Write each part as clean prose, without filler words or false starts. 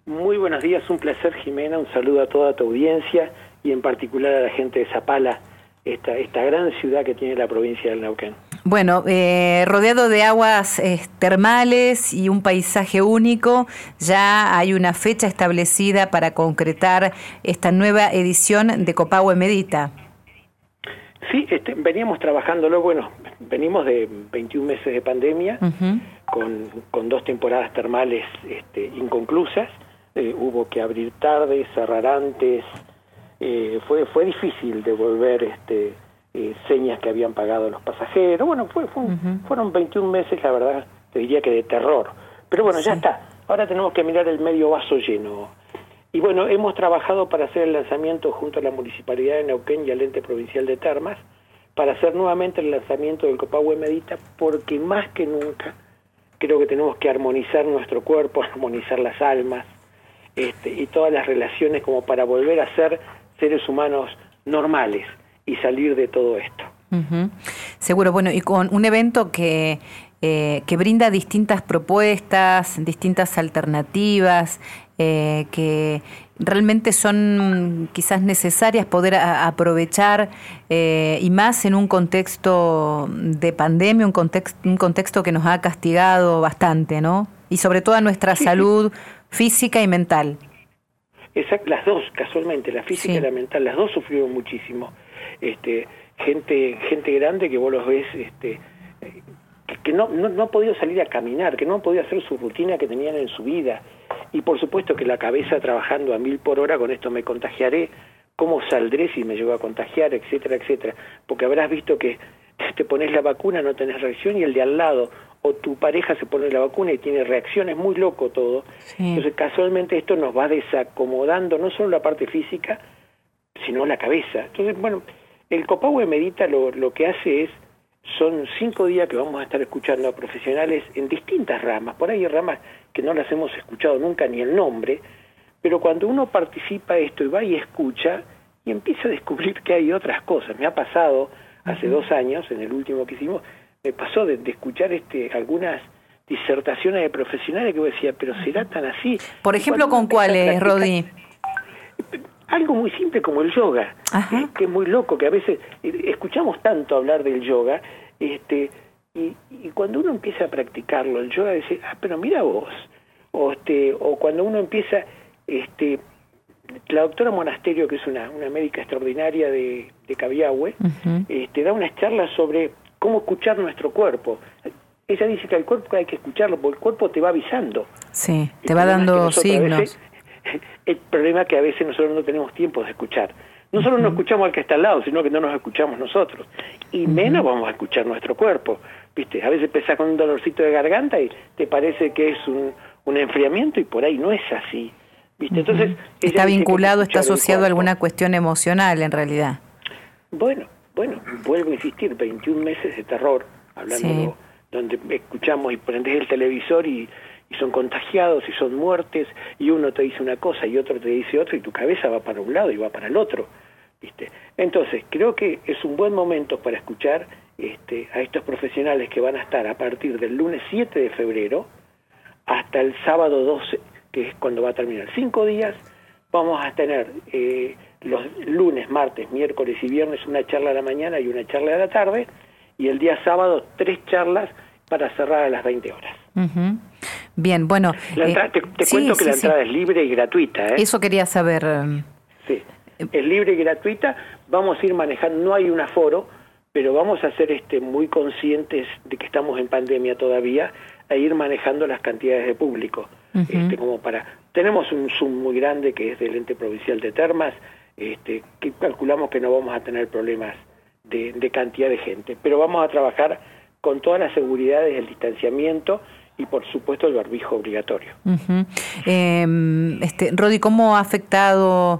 Muy buenos días, un placer, Jimena, un saludo a toda tu audiencia y en particular a la gente de Zapala, esta gran ciudad que tiene la provincia del Neuquén. Bueno, rodeado de aguas termales y un paisaje único, ya hay una fecha establecida para concretar esta nueva edición de Copahue Medita. Sí, veníamos trabajándolo, venimos de 21 meses de pandemia, con 2 temporadas termales inconclusas, hubo que abrir tarde, cerrar antes, fue difícil devolver señas que habían pagado los pasajeros. Fueron 21 meses, la verdad, te diría que de terror. Pero bueno, ya está. Ahora tenemos que mirar el medio vaso lleno. Y bueno, hemos trabajado para hacer el lanzamiento junto a la Municipalidad de Neuquén y al Ente Provincial de Termas, para hacer nuevamente el lanzamiento del Copahue Medita, porque más que nunca creo que tenemos que armonizar nuestro cuerpo, armonizar las almas, y todas las relaciones como para volver a ser seres humanos normales y salir de todo esto. Seguro, bueno, y con un evento que brinda distintas propuestas, distintas alternativas, que realmente son quizás necesarias poder aprovechar, y más en un contexto de pandemia, un contexto que nos ha castigado bastante, ¿no? Y sobre todo a nuestra salud física y mental. Exacto, las dos, casualmente, la física y la mental, las dos sufrieron muchísimo. Gente grande que vos los ves, que no ha podido salir a caminar, que no ha podido hacer su rutina que tenían en su vida. Y por supuesto que la cabeza trabajando a 1000 por hora, con esto me contagiaré, ¿cómo saldré si me llego a contagiar?, etcétera, etcétera. Porque habrás visto que te pones la vacuna, no tenés reacción, y el de al lado, o tu pareja se pone la vacuna y tiene reacción, es muy loco todo. Sí. Entonces casualmente esto nos va desacomodando no solo la parte física, sino la cabeza. Entonces, bueno, el Copahue Medita lo que hace son 5 días que vamos a estar escuchando a profesionales en distintas ramas. Por ahí hay ramas que no las hemos escuchado nunca ni el nombre, pero cuando uno participa esto y va y escucha y empieza a descubrir que hay otras cosas. Me ha pasado hace 2 años, en el último que hicimos, me pasó de escuchar algunas disertaciones de profesionales que yo decía, pero ¿será tan así? Por ejemplo, ¿con cuáles, Rodi? Algo muy simple como el yoga, que es muy loco, que a veces escuchamos tanto hablar del yoga, y cuando uno empieza a practicarlo, el yoga dice, pero mira vos, o cuando uno empieza, la doctora Monasterio, que es una médica extraordinaria de Cabiahue, da unas charlas sobre cómo escuchar nuestro cuerpo. Ella dice que al cuerpo hay que escucharlo, porque el cuerpo te va avisando. Sí, te va dando signos. El problema es que a veces nosotros no tenemos tiempo de escuchar. No solo no escuchamos al que está al lado, sino que no nos escuchamos nosotros. Y menos vamos a escuchar nuestro cuerpo. ¿Viste? A veces empezás con un dolorcito de garganta y te parece que es un enfriamiento y por ahí no es así. ¿Viste? Entonces, está vinculado, está asociado a alguna cuestión emocional en realidad. Bueno, vuelvo a insistir, 21 meses de terror, hablando donde escuchamos y prendés el televisor y son contagiados y son muertes, y uno te dice una cosa y otro te dice otra, y tu cabeza va para un lado y va para el otro, ¿viste? Entonces, creo que es un buen momento para escuchar a estos profesionales que van a estar a partir del lunes 7 de febrero hasta el sábado 12, que es cuando va a terminar. 5 días vamos a tener los lunes, martes, miércoles y viernes una charla a la mañana y una charla a la tarde, y el día sábado 3 charlas para cerrar a las 20 horas. Bien, bueno. Te cuento que la entrada es libre y gratuita. Eso quería saber. Sí, es libre y gratuita. Vamos a ir manejando, no hay un aforo, pero vamos a ser muy conscientes de que estamos en pandemia todavía, a ir manejando las cantidades de público. Tenemos un Zoom muy grande que es del Ente Provincial de Termas, que calculamos que no vamos a tener problemas de cantidad de gente, pero vamos a trabajar con todas las seguridades del distanciamiento y por supuesto el barbijo obligatorio. Rodi, ¿cómo ha afectado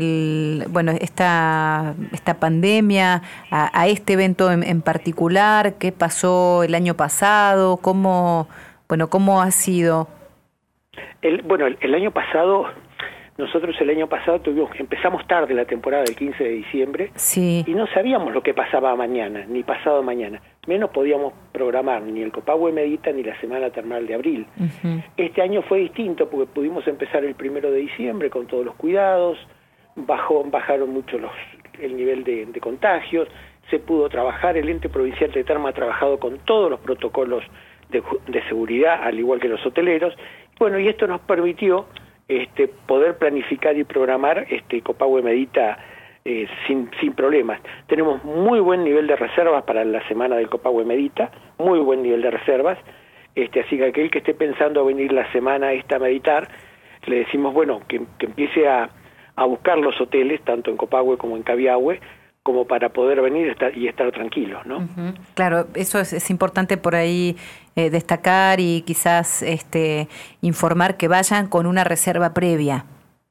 esta pandemia a este evento en particular? ¿Qué pasó el año pasado? ¿Cómo ha sido? El año pasado, nosotros empezamos tarde la temporada del 15 de diciembre, y no sabíamos lo que pasaba mañana, ni pasado mañana. menos podíamos programar ni el Copahue Medita ni la Semana Termal de abril. Este año fue distinto porque pudimos empezar el 1 de diciembre con todos los cuidados, bajaron mucho el nivel de contagios, se pudo trabajar, el ente provincial de Termas ha trabajado con todos los protocolos de seguridad, al igual que los hoteleros. Bueno, y esto nos permitió poder planificar y programar Copahue Medita sin problemas. Tenemos muy buen nivel de reservas para la semana del Copahue Medita, muy buen nivel de reservas, así que aquel que esté pensando venir la semana esta a meditar, le decimos, bueno, que empiece a buscar los hoteles, tanto en Copahue como en Cabiahue, como para poder venir y estar tranquilos, ¿no? Claro, eso es importante por ahí destacar y quizás informar que vayan con una reserva previa.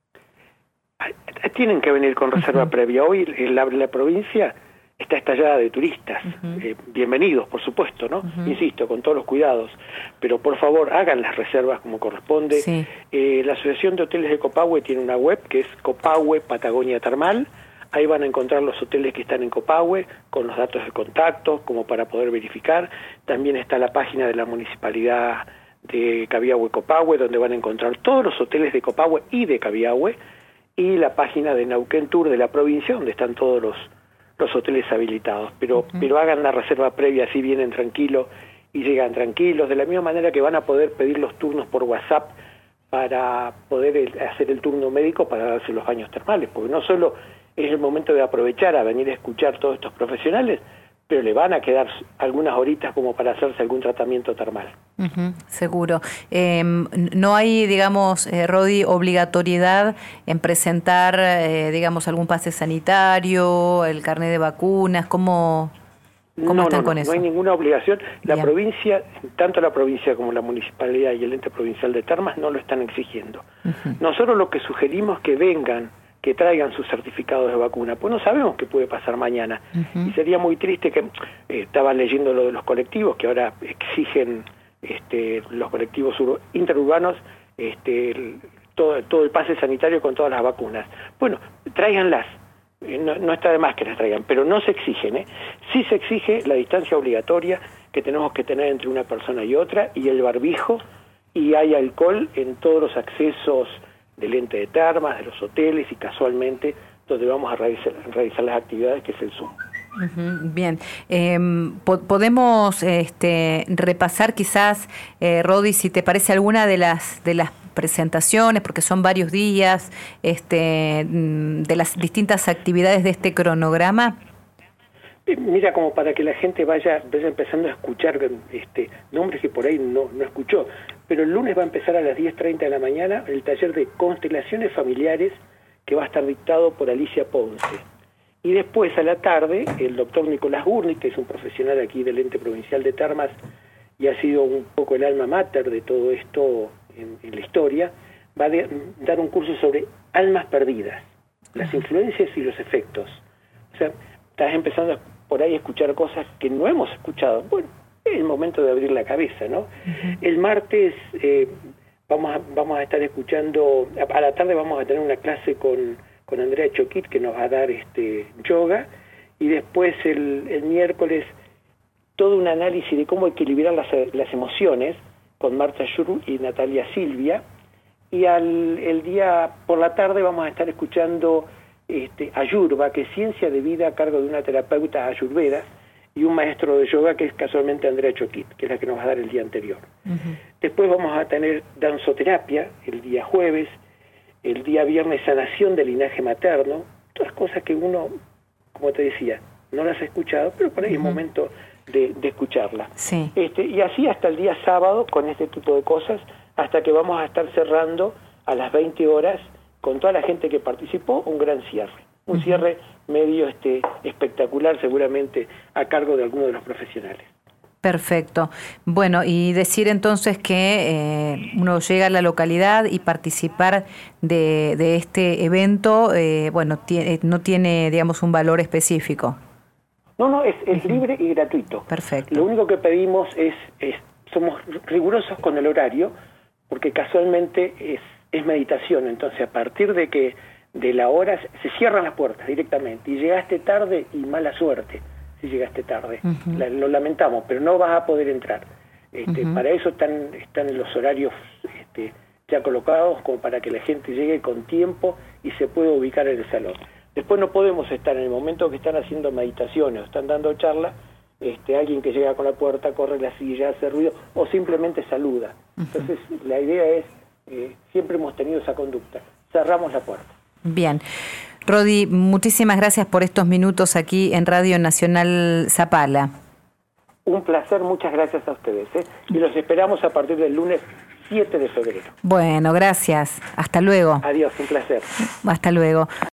Tienen que venir con reserva previa. Hoy la provincia está estallada de turistas. Bienvenidos, por supuesto, ¿no? Insisto, con todos los cuidados. Pero por favor, hagan las reservas como corresponde. Sí. La Asociación de Hoteles de Copahue tiene una web que es Copahue Patagonia Termal. Ahí van a encontrar los hoteles que están en Copahue con los datos de contacto como para poder verificar. También está la página de la Municipalidad de Cabiahue Copahue, donde van a encontrar todos los hoteles de Copahue y de Cabiahue, y la página de Neuquén Tour de la provincia, donde están todos los hoteles habilitados. Pero hagan la reserva previa, así vienen tranquilos y llegan tranquilos, de la misma manera que van a poder pedir los turnos por WhatsApp para poder hacer el turno médico para darse los baños termales, porque no solo es el momento de aprovechar a venir a escuchar todos estos profesionales, pero le van a quedar algunas horitas como para hacerse algún tratamiento termal. Seguro. No hay, digamos, Rodi, obligatoriedad en presentar, digamos, algún pase sanitario, el carnet de vacunas, ¿cómo están con eso? No hay ninguna obligación. La provincia, tanto la provincia como la municipalidad y el ente provincial de Termas no lo están exigiendo. Nosotros lo que sugerimos es que vengan, que traigan sus certificados de vacuna, pues no sabemos qué puede pasar mañana. Y sería muy triste que, estaba leyendo lo de los colectivos, que ahora exigen los colectivos interurbanos todo el pase sanitario con todas las vacunas. Bueno, tráiganlas, no está de más que las traigan, pero no se exigen. Sí se exige la distancia obligatoria que tenemos que tener entre una persona y otra, y el barbijo, y hay alcohol en todos los accesos del ente de Termas, de los hoteles y casualmente donde vamos a realizar las actividades, que es el Zoom. Bien, podemos repasar quizás, Rodi, si te parece alguna de las presentaciones, porque son varios días, de las distintas actividades de este cronograma. Mira, como para que la gente vaya empezando a escuchar nombres que por ahí no escuchó, pero el lunes va a empezar a las 10:30 de la mañana el taller de constelaciones familiares, que va a estar dictado por Alicia Ponce. Y después a la tarde, el doctor Nicolás Gurni, que es un profesional aquí del ente provincial de Termas y ha sido un poco el alma mater de todo esto en la historia, va a dar un curso sobre almas perdidas, las influencias y los efectos. O sea, estás empezando por ahí a escuchar cosas que no hemos escuchado. Bueno, es el momento de abrir la cabeza, ¿no? El martes vamos a estar escuchando, a la tarde vamos a tener una clase con Andrea Choquit, que nos va a dar yoga, y después el miércoles todo un análisis de cómo equilibrar las emociones con Marta Schur y Natalia Silvia, y el día por la tarde vamos a estar escuchando Ayurva, que es ciencia de vida a cargo de una terapeuta ayurveda y un maestro de yoga que es casualmente Andrea Choquit, que es la que nos va a dar el día anterior. Después vamos a tener danzoterapia el día jueves, el día viernes sanación del linaje materno, todas cosas que uno, como te decía, no las ha escuchado, pero por ahí es momento de escucharlas. Sí. Y así hasta el día sábado con este tipo de cosas, hasta que vamos a estar cerrando a las 20 horas con toda la gente que participó, un gran cierre. Un cierre medio espectacular, seguramente a cargo de alguno de los profesionales. Perfecto. Bueno, y decir entonces que uno llega a la localidad y participar de este evento, no tiene, digamos, un valor específico. No, es libre y gratuito. Perfecto. Lo único que pedimos somos rigurosos con el horario, porque casualmente es meditación, entonces a partir de la hora se cierran las puertas directamente, y llegaste tarde y mala suerte. si llegaste tarde. Lo lamentamos, pero no vas a poder entrar. Para eso están en los horarios ya colocados, como para que la gente llegue con tiempo y se pueda ubicar en el salón. Después no podemos estar en el momento que están haciendo meditaciones o están dando charla, alguien que llega con la puerta, corre la silla, hace ruido o simplemente saluda. Entonces la idea es, siempre hemos tenido esa conducta, cerramos la puerta. Bien. Rodi, muchísimas gracias por estos minutos aquí en Radio Nacional Zapala. Un placer, muchas gracias a ustedes. Y los esperamos a partir del lunes 7 de febrero. Bueno, gracias. Hasta luego. Adiós, un placer. Hasta luego.